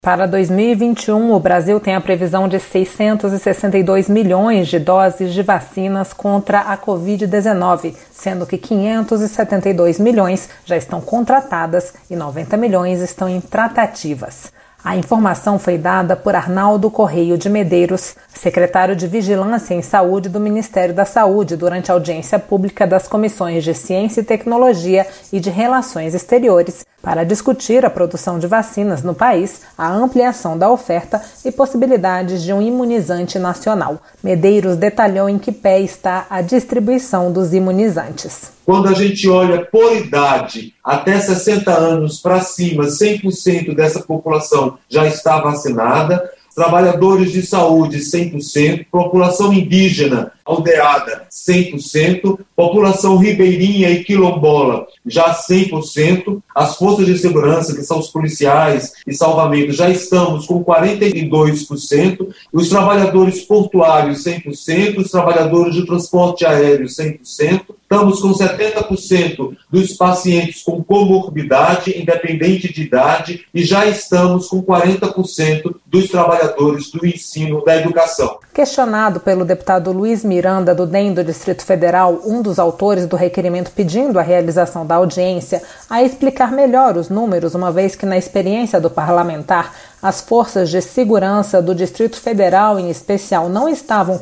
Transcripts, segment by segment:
Para 2021, o Brasil tem a previsão de 662 milhões de doses de vacinas contra a Covid-19, sendo que 572 milhões já estão contratadas e 90 milhões estão em tratativas. A informação foi dada por Arnaldo Correio de Medeiros, secretário de Vigilância em Saúde do Ministério da Saúde, durante a audiência pública das Comissões de Ciência e Tecnologia e de Relações Exteriores, para discutir a produção de vacinas no país, a ampliação da oferta e possibilidades de um imunizante nacional. Medeiros detalhou em que pé está a distribuição dos imunizantes. Quando a gente olha por idade, até 60 anos para cima, 100% dessa população já está vacinada. Trabalhadores de saúde, 100%, população indígena, aldeada, 100%, população ribeirinha e quilombola, já 100%, as forças de segurança, que são os policiais e salvamento, já estamos com 42%, os trabalhadores portuários, 100%, os trabalhadores de transporte aéreo, 100%, estamos com 70% dos pacientes com comorbidade, independente de idade, e já estamos com 40% dos trabalhadores do ensino, da educação. Questionado pelo deputado Luiz Miranda, do DEM do Distrito Federal, um dos autores do requerimento pedindo a realização da audiência, a explicar melhor os números, uma vez que na experiência do parlamentar, as forças de segurança do Distrito Federal, em especial, não estavam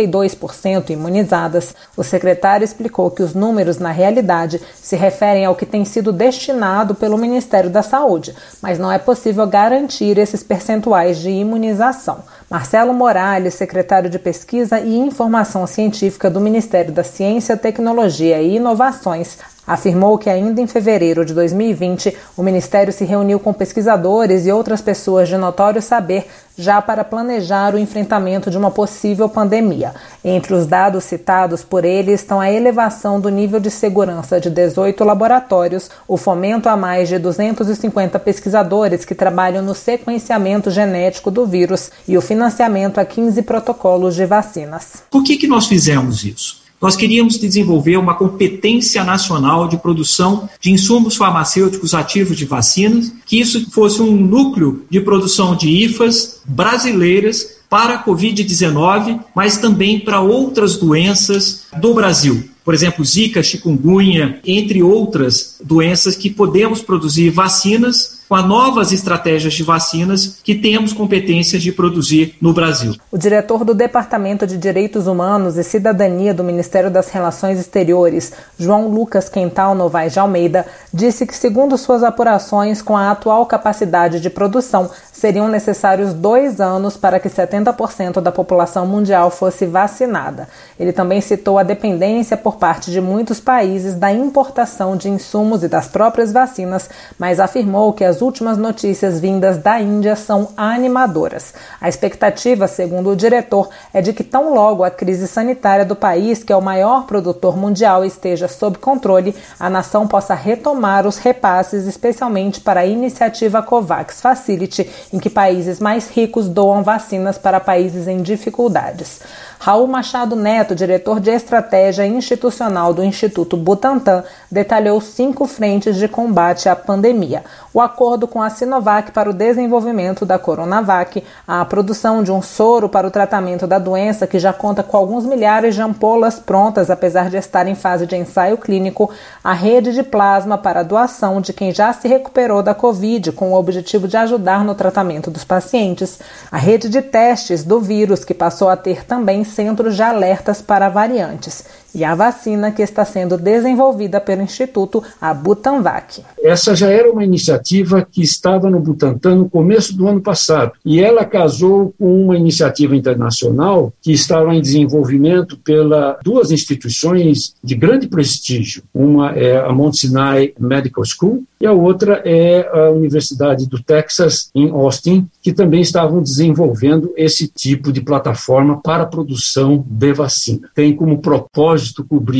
42% imunizadas, o secretário explicou que os números, na realidade, se referem ao que tem sido destinado pelo Ministério da Saúde, mas não é possível garantir esses percentuais de imunização. Marcelo Morales, secretário de Pesquisa e Informação Científica do Ministério da Ciência, Tecnologia e Inovações, afirmou que ainda em fevereiro de 2020, o Ministério se reuniu com pesquisadores e outras pessoas de notório saber já para planejar o enfrentamento de uma possível pandemia. Entre os dados citados por ele estão a elevação do nível de segurança de 18 laboratórios, o fomento a mais de 250 pesquisadores que trabalham no sequenciamento genético do vírus e o financiamento a 15 protocolos de vacinas. Por que nós fizemos isso? Nós queríamos desenvolver uma competência nacional de produção de insumos farmacêuticos ativos de vacinas, que isso fosse um núcleo de produção de IFAs brasileiras para a Covid-19, mas também para outras doenças do Brasil. Por exemplo, Zika, chikungunya, entre outras doenças que podemos produzir vacinas com as novas estratégias de vacinas que temos competências de produzir no Brasil. O diretor do Departamento de Direitos Humanos e Cidadania do Ministério das Relações Exteriores, João Lucas Quental Novaes de Almeida, disse que, segundo suas apurações, com a atual capacidade de produção, seriam necessários 2 anos para que 70% da população mundial fosse vacinada. Ele também citou a dependência por parte de muitos países da importação de insumos e das próprias vacinas, mas afirmou que as últimas notícias vindas da Índia são animadoras. A expectativa, segundo o diretor, é de que tão logo a crise sanitária do país, que é o maior produtor mundial, esteja sob controle, a nação possa retomar os repasses, especialmente para a iniciativa COVAX Facility, em que países mais ricos doam vacinas para países em dificuldades. Raul Machado Neto, diretor de estratégia institucional do Instituto Butantan, detalhou 5 frentes de combate à pandemia. O acordo com a Sinovac para o desenvolvimento da Coronavac, a produção de um soro para o tratamento da doença, que já conta com alguns milhares de ampolas prontas, apesar de estar em fase de ensaio clínico, a rede de plasma para a doação de quem já se recuperou da Covid, com o objetivo de ajudar no tratamento dos pacientes, a rede de testes do vírus, que passou a ter também centros de alertas para variantes, e a vacina que está sendo desenvolvida pelo Instituto, a Butanvac. Essa já era uma iniciativa que estava no Butantan no começo do ano passado, e ela casou com uma iniciativa internacional que estava em desenvolvimento pelas 2 instituições de grande prestígio. Uma é a Mount Sinai Medical School e a outra é a Universidade do Texas, em Austin, que também estavam desenvolvendo esse tipo de plataforma para a produção de vacina. Tem como propósito cobrir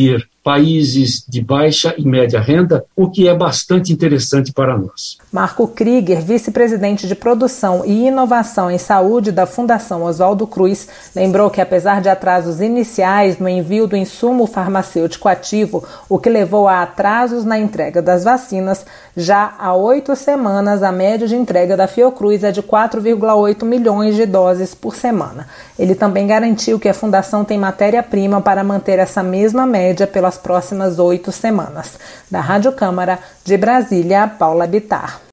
países de baixa e média renda, o que é bastante interessante para nós. Marco Krieger, vice-presidente de Produção e Inovação em Saúde da Fundação Oswaldo Cruz, lembrou que apesar de atrasos iniciais no envio do insumo farmacêutico ativo, o que levou a atrasos na entrega das vacinas, já há 8 semanas a média de entrega da Fiocruz é de 4,8 milhões de doses por semana. Ele também garantiu que a Fundação tem matéria-prima para manter essa mesma média pelas próximas 8 semanas. Da Rádio Câmara, de Brasília, Paula Bittar.